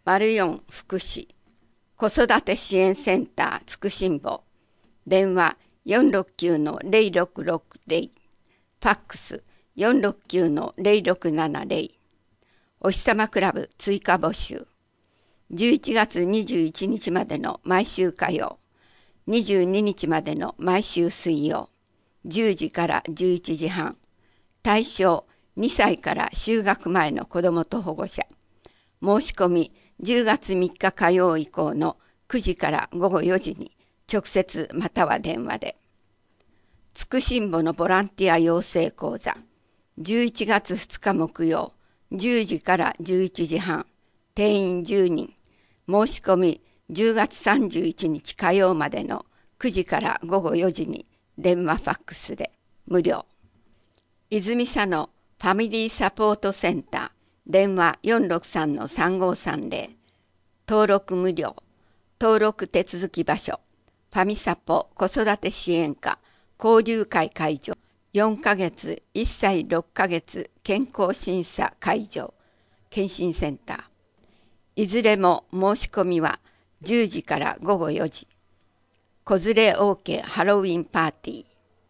04福祉子育て支援センターつくしんぼ電話469-0660ファックス469-0670お日さまクラブ追加募集11月21日までの毎週火曜22日までの毎週水曜10時から11時半対象2歳から就学前の子どもと保護者申し込み10月3日火曜以降の9時から午後4時に直接または電話でつくしんぼのボランティア養成講座11月2日木曜10時から11時半定員10人申し込み10月31日火曜までの9時から午後4時に電話ファックスで無料泉佐野ファミリーサポートセンター電話463-3530登録無料登録手続き場所ファミサポ子育て支援課交流会会場4ヶ月1歳6ヶ月健康審査会場検診センターいずれも申し込みは10時から午後4時子連れ OK ハロウィンパーティー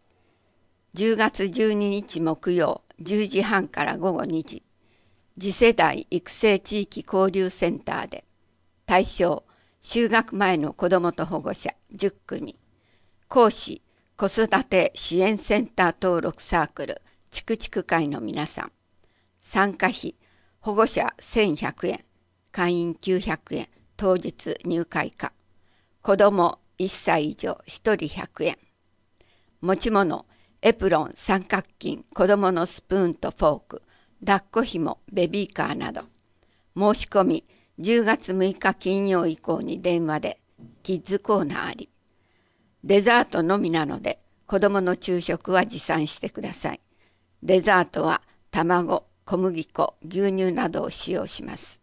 10月12日木曜10時半から午後2時次世代育成地域交流センターで対象就学前の子どもと保護者10組講師子育て支援センター登録サークルちくちく会の皆さん参加費保護者1100円会員900円当日入会価子ども1歳以上1人100円持ち物エプロン三角巾子どものスプーンとフォーク抱っこひもベビーカーなど申し込み10月6日金曜以降に電話でキッズコーナーありデザートのみなので子どもの昼食は持参してくださいデザートは卵小麦粉牛乳などを使用します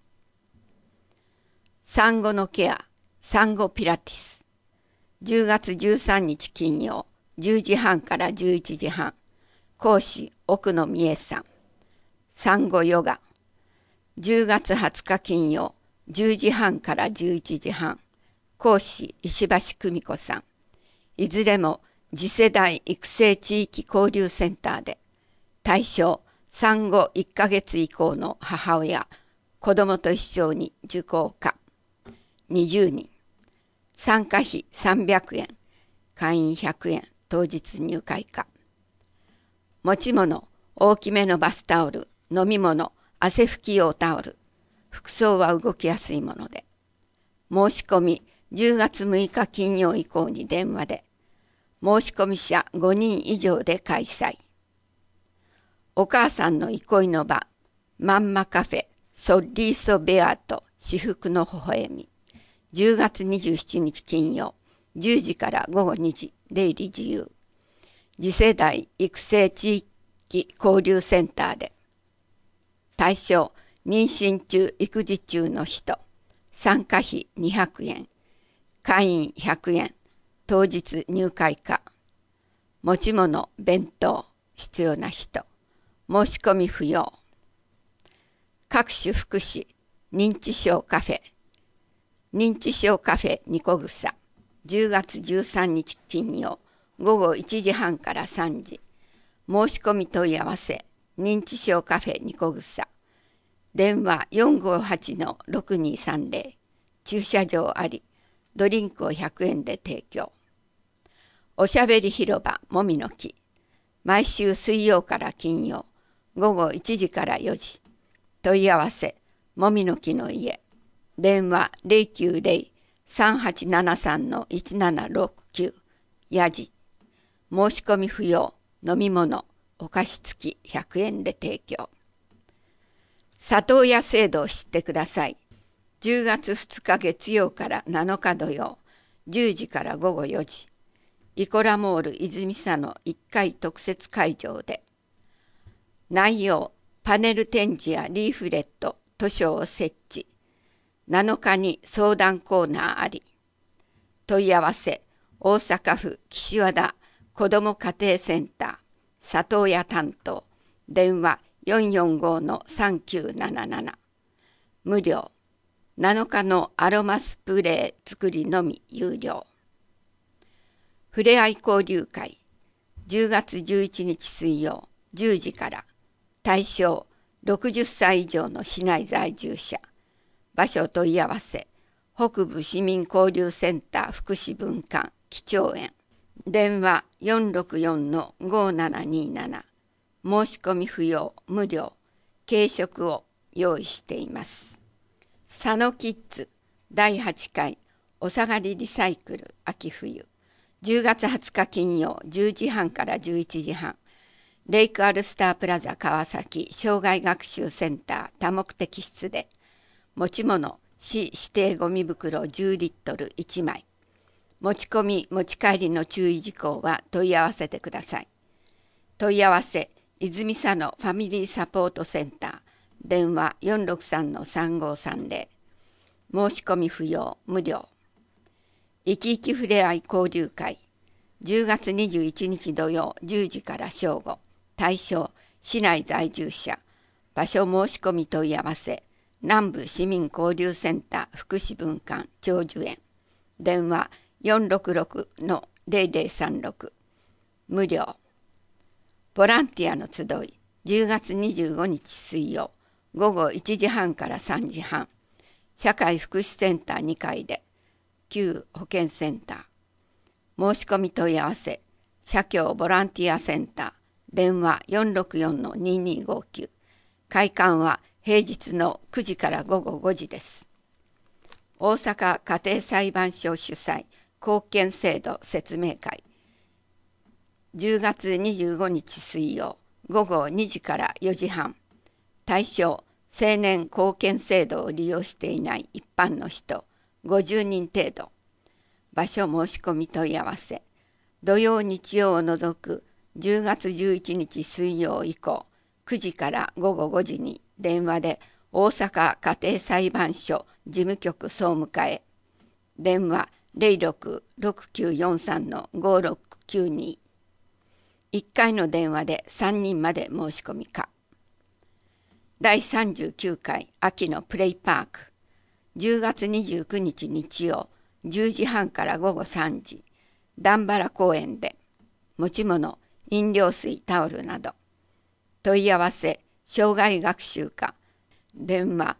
産後のケア産後ピラティス10月13日金曜10時半から11時半講師奥野美恵さん産後ヨガ10月20日金曜10時半から11時半講師石橋久美子さんいずれも次世代育成地域交流センターで対象産後1ヶ月以降の母親子どもと一緒に受講可20人参加費300円会員100円当日入会価持ち物大きめのバスタオル飲み物汗拭き用タオル服装は動きやすいもので申し込み10月6日金曜以降に電話で申し込み者5人以上で開催お母さんの憩いの場マンマカフェソッリーソベアート至福の微笑み10月27日金曜10時から午後2時出入り自由次世代育成地域交流センターで対象妊娠中育児中の人参加費200円会員100円当日入会価持ち物弁当必要な人申し込み不要各種福祉認知症カフェ認知症カフェニコグサ10月13日金曜午後1時半から3時申し込み問い合わせ認知症カフェニコグサ電話458-6230駐車場ありドリンクを100円で提供おしゃべり広場もみの木毎週水曜から金曜午後1時から4時問い合わせもみの木の家電話090-3873-1769やじ申し込み不要飲み物お菓子付き100円で提供里親制度を知ってください10月2日月曜から7日土曜10時から午後4時イコラモール泉佐野1階特設会場で内容パネル展示やリーフレット図書を設置7日に相談コーナーあり問い合わせ大阪府岸和田子ども家庭センター里親担当電話445-3977無料 7日のアロマスプレー作りのみ有料。ふれあい交流会10月11日水曜10時から対象60歳以上の市内在住者。場所問い合わせ北部市民交流センター福祉分館基調園。電話464-5727。申し込み不要無料。軽食を用意しています。佐野キッズ第8回お下がりリサイクル秋冬10月20日金曜10時半から11時半レイクアルスタープラザ川崎障害学習センター多目的室で持ち物市指定ゴミ袋10リットル1枚持ち込み持ち帰りの注意事項は問い合わせてください。問い合わせ泉佐野ファミリーサポートセンター電話463-3530。申し込み不要無料。いきいきふれあい交流会10月21日土曜10時から正午。対象市内在住者。場所申し込み問い合わせ南部市民交流センター福祉分館長寿園。電話466-0036。無料。ボランティアの集い10月25日水曜午後1時半から3時半社会福祉センター2階で旧保健センター。申し込み問い合わせ社協ボランティアセンター電話464-2259。開館は平日の9時から午後5時です。大阪家庭裁判所主催公権制度説明会10月25日水曜午後2時から4時半。対象青年後見制度を利用していない一般の人50人程度。場所申し込み問い合わせ土曜日曜を除く10月11日水曜以降9時から午後5時に電話で大阪家庭裁判所事務局総務課へ。電話066943-5692。1回の電話で3人まで申し込み可。第39回秋のプレイパーク10月29日日曜10時半から午後3時段原公園で持ち物飲料水タオルなど。問い合わせ障害学習課電話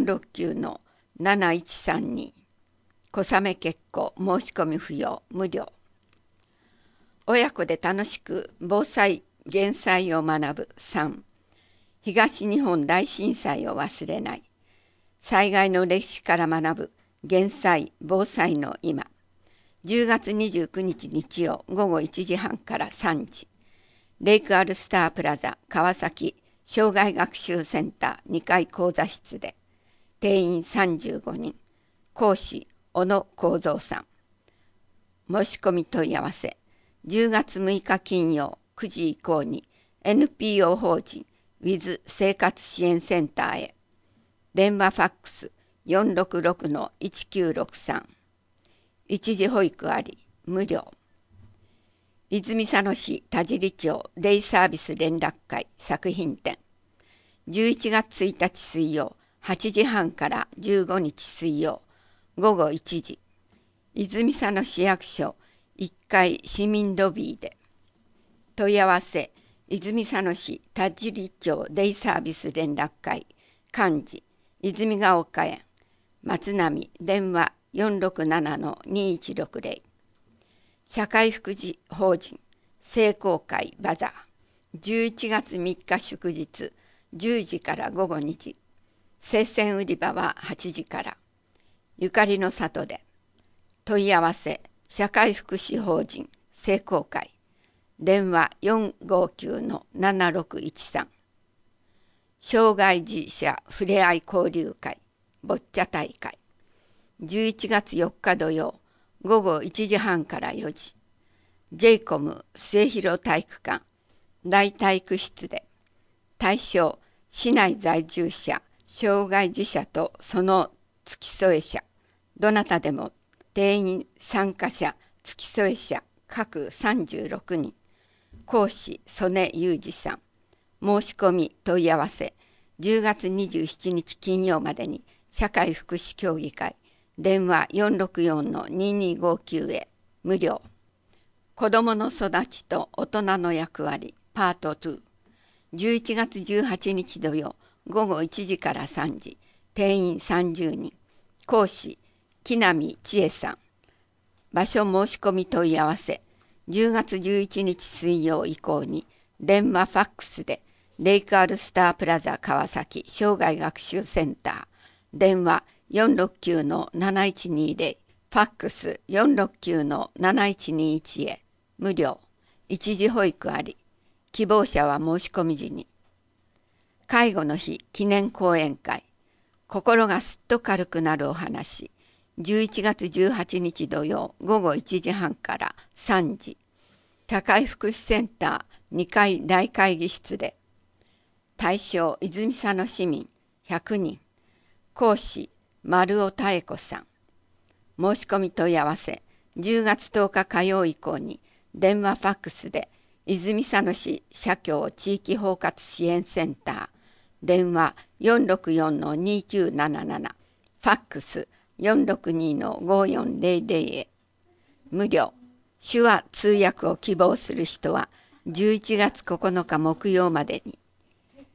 469-7132。小雨結構申し込み不要無料。親子で楽しく防災減災を学ぶ3。東日本大震災を忘れない。災害の歴史から学ぶ減災・防災の今。10月29日日曜午後1時半から3時。レイクアルスタープラザ川崎障害学習センター2階講座室で。定員35人。講師小野幸三さん。申し込み問い合わせ10月6日金曜9時以降に NPO 法人ウィズ生活支援センターへ。電話ファックス466-1963。一時保育あり無料。泉佐野市田尻町デイサービス連絡会作品展11月1日水曜8時半から15日水曜午後1時。泉佐野市役所1階市民ロビーで。問い合わせ泉佐野市田尻町デイサービス連絡会幹事泉ヶ丘園松並電話467-2160。社会福祉法人聖公会バザー11月3日祝日10時から午後2時。生鮮売り場は8時から。ゆかりの里で。問い合わせ社会福祉法人聖公会電話459-7613。障害児者ふれあい交流会ボッチャ大会11月4日土曜午後1時半から4時。ジェイコム末広体育館大体育室で。対象市内在住者障害児者とその付き添え者どなたでも。定員参加者付き添え者各36人。講師曽根裕二さん。申し込み問い合わせ10月27日金曜までに社会福祉協議会電話 464-2259 へ無料。子どもの育ちと大人の役割パート2。11月18日土曜午後1時から3時。定員30人。講師木南千恵さん。場所申し込み問い合わせ10月11日水曜以降に電話ファックスでレイクアルスタープラザ川崎生涯学習センター電話 469-7120 ファックス 469-7121 へ無料。一時保育あり。希望者は申し込み時に。介護の日記念講演会心がすっと軽くなるお話11月18日土曜午後1時半から3時。社会福祉センター2階大会議室で。対象泉佐野市民100人。講師丸尾妙子さん。申し込み問い合わせ10月10日火曜以降に電話ファックスで泉佐野市社協地域包括支援センター電話 464-2977 ファックス 462-5400 へ無料。手話通訳を希望する人は11月9日木曜までに。